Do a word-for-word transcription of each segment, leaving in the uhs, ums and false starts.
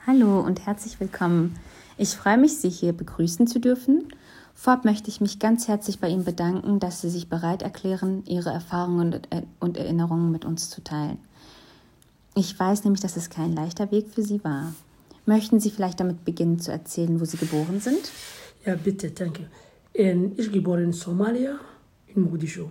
Hallo und herzlich willkommen. Ich freue mich, Sie hier begrüßen zu dürfen. Vorab möchte ich mich ganz herzlich bei Ihnen bedanken, dass Sie sich bereit erklären, Ihre Erfahrungen und Erinnerungen mit uns zu teilen. Ich weiß nämlich, dass es kein leichter Weg für Sie war. Möchten Sie vielleicht damit beginnen zu erzählen, wo Sie geboren sind? Ja, bitte, danke. Ich bin geboren in Somalia, in Mogadischu.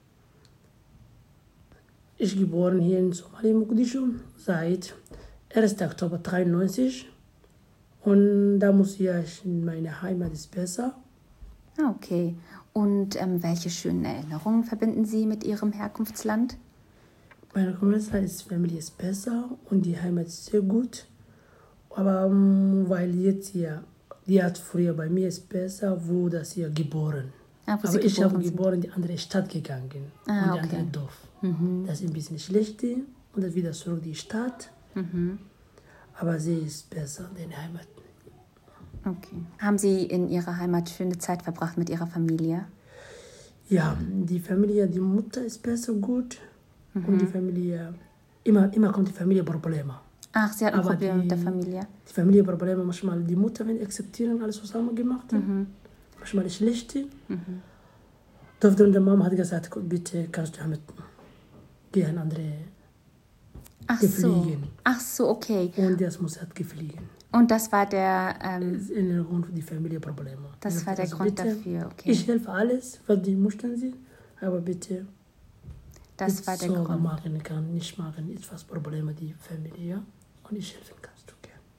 Ich bin geboren hier in Somalia, in Mogadischu, seit ersten Oktober dreiundneunzig. Und da muss ich, meine Heimat ist besser. Ah, okay. Und ähm, welche schönen Erinnerungen verbinden Sie mit Ihrem Herkunftsland? Meine Herkunftsland ist, Familie ist besser und die Heimat ist sehr gut. Aber um, weil jetzt hier, die hat früher bei mir ist besser, wo das hier geboren. Ah, wo Aber Sie ich habe sind. geboren in die andere Stadt gegangen. Ah, und die okay. andere Dorf. Mhm. Das ist ein bisschen schlecht und dann wieder zurück in die Stadt. Mhm. Aber sie ist besser in der Heimat. Okay. Haben Sie in Ihrer Heimat schöne Zeit verbracht mit Ihrer Familie? Ja, die Familie, die Mutter ist besser gut. Mhm. Und die Familie, immer, immer kommt die Familie Probleme. Ach, Sie hatten Aber Probleme die, mit der Familie? Die Familie Probleme, manchmal die Mutter, wenn akzeptieren, alles zusammen gemacht. Mhm. Manchmal schlecht. Mhm. Und die Mama hat gesagt, bitte kannst du mit gehen andere Ach gefliegen. so. Ach so, okay. Und das muss hat gefliegen. Und das war der... Ähm, in der Grund für die Familienprobleme. Das also, war der also Grund bitte, dafür, okay. Ich helfe alles, was die möchten sie, aber bitte... Das war der so Grund. machen kann, nicht machen, etwas Probleme die Familie und ich helfen kannst du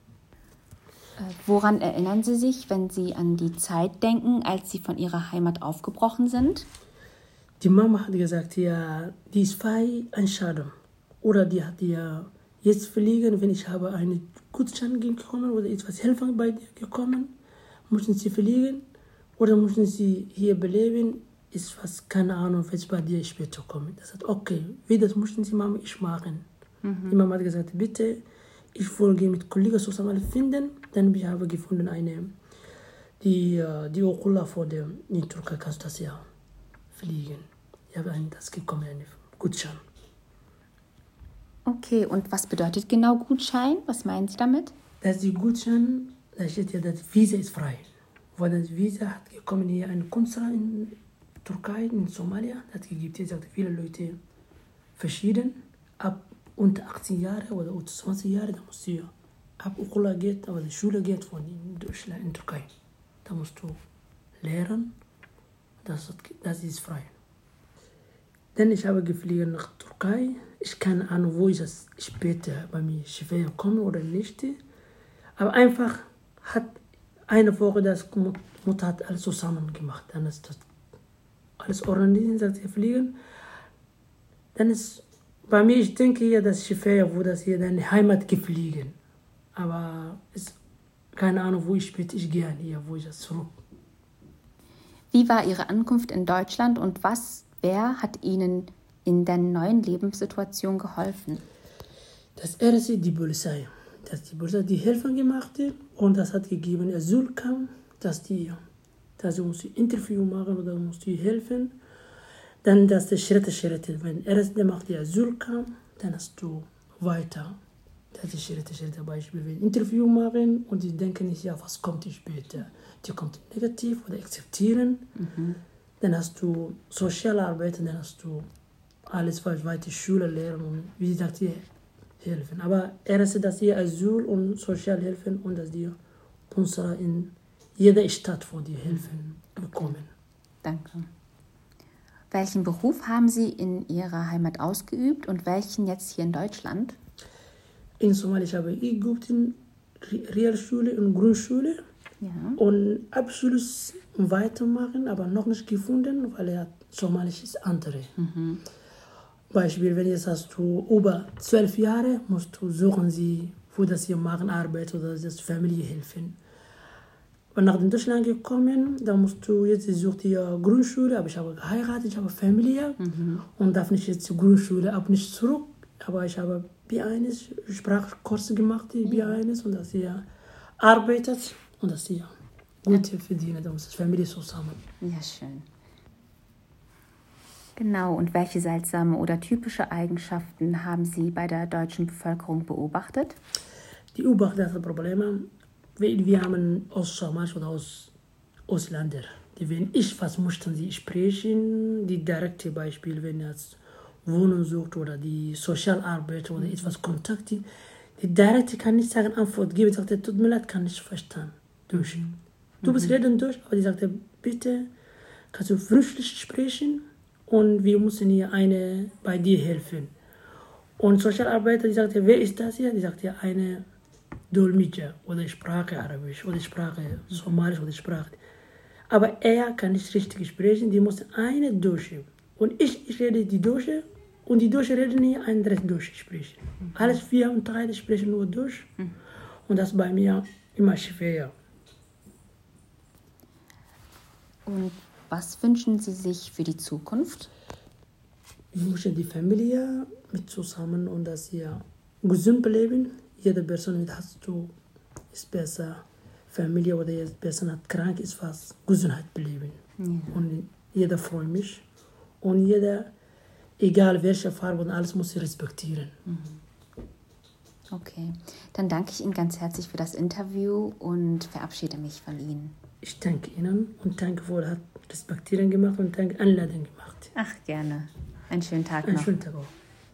gerne. Äh, woran erinnern Sie sich, wenn Sie an die Zeit denken, als Sie von Ihrer Heimat aufgebrochen sind? Die Mama hat gesagt, ja, die ist frei Entscheidung. Oder die hat ja jetzt fliegen, wenn ich habe einen Gutschein gekommen oder etwas helfen bei dir gekommen, müssen sie fliegen oder müssen sie hier bleiben, ist was, keine Ahnung, was bei dir später kommt. Das hat okay, wie das müssen sie Mama ich machen. Mhm. Die Mama hat gesagt, bitte, ich wollte mit Kollegen zusammen finden, dann ich habe gefunden eine, die, die Okula vor der, in Türkei kannst du das ja fliegen. Ich habe ein, das gekommen, einen Gutschein. Okay, und was bedeutet genau Gutschein? Was meinen Sie damit? Das ist die Gutschein, da steht ja, das Visa ist frei. Weil das Visa hat gekommen hier ein Konsulat in Türkei, in Somalia, das gibt es viele Leute verschieden. Ab unter achtzehn Jahre oder unter zwanzig Jahre, da musst du ab Okula geht, aber die Schule geht von in Deutschland, in Türkei. Da musst du lernen, das, das ist frei. Dann ich habe geflogen nach Türkei. Ich kann an, wo ich das später bei mir schwer komme oder nicht. Aber einfach hat eine Woche das Mutter hat alles zusammen gemacht. Dann ist das alles organisiert, sagt sie fliegen. Dann ist bei mir, ich denke ja, das schwer, wo das hier deine Heimat gefliegen. Aber ist keine Ahnung, wo ich später ich gehe hier, wo ich das zurück. Wie war Ihre Ankunft in Deutschland und was, wer hat Ihnen in der neuen Lebenssituation geholfen? Das erste die Polizei. Das die Polizei die Hilfe gemacht und das hat gegeben, Asyl kam, dass die, dass sie muss Interview machen oder muss die helfen. Dann das die Schritte, Schritte. Wenn erst der macht die Asyl kam, dann hast du weiter. Das ist Schritte, Schritte. Beispiel, wenn Interview machen und die denken nicht, ja, was kommt später? Die kommt negativ oder akzeptieren. Mhm. Dann hast du Sozialarbeit, dann hast du alles, was weiter Schule lernen und wie gesagt, die helfen. Aber erst, dass die Asyl und Sozialhilfen und dass die uns in jeder Stadt von die Hilfen bekommen. Danke. Welchen Beruf haben Sie in Ihrer Heimat ausgeübt und welchen jetzt hier in Deutschland? In Somalia habe ich geübt in Realschule und Grundschule. Ja. Und Abschluss weitermachen, aber noch nicht gefunden, weil er Somalisch ist andere. Mhm. Beispiel, wenn jetzt hast du über zwölf Jahre, musst du suchen sie, wo das hier machen, Arbeit oder das Familie helfen. Und nach Deutschland gekommen, da musst du jetzt sucht die Grundschule, aber ich habe geheiratet, ich habe Familie mhm. und darf nicht jetzt die Grundschule, ab nicht zurück, aber ich habe B eins Sprachkurse gemacht, die B eins und das hier arbeitet. Und das hier gut verdienen, da muss das Familie zusammen. Ja, schön. Genau, und welche seltsame oder typische Eigenschaften haben Sie bei der deutschen Bevölkerung beobachtet? die U-Bahn hat Probleme. Wir, wir haben aus Somalisch oder aus Ausländer. Die, wenn ich was möchten sie sprechen, die direkte Beispiel, wenn er Wohnung sucht oder die Sozialarbeit oder etwas Kontakt, die, die direkte kann nicht sagen, Antwort geben. Sagt er, tut mir leid, kann nicht verstehen. Durch. Mhm. Du bist reden durch, aber die sagt, bitte kannst du flüchtig sprechen und wir müssen hier eine bei dir helfen. Und Sozialarbeiter, die sagt, wer ist das hier? Die sagt, ja, eine Dolmetscher oder Sprache Arabisch oder Sprache Somalisch oder Sprache. Aber er kann nicht richtig sprechen, die muss eine Deutsche. Und ich, ich rede die Deutsche und die Deutsche reden hier ein Deutsch sprechen. Mhm. Alles vier und drei sprechen nur Deutsch. Mhm. Und das ist bei mir immer schwer. Und was wünschen Sie sich für die Zukunft? Ich möchte die Familie mit zusammen und dass wir gesund bleiben. Jede Person mit hast du ist besser. Familie oder jede Person hat krank ist was Gesundheit bleiben. Ja. Und jeder freut mich. Und jeder, egal welche Farbe und alles, muss ich respektieren. Mhm. Okay, dann danke ich Ihnen ganz herzlich für das Interview und verabschiede mich von Ihnen. Ich danke Ihnen und danke für das Respektieren gemacht und danke Anladung gemacht. Ach, gerne. Einen schönen Tag noch. Einen schönen Tag auch.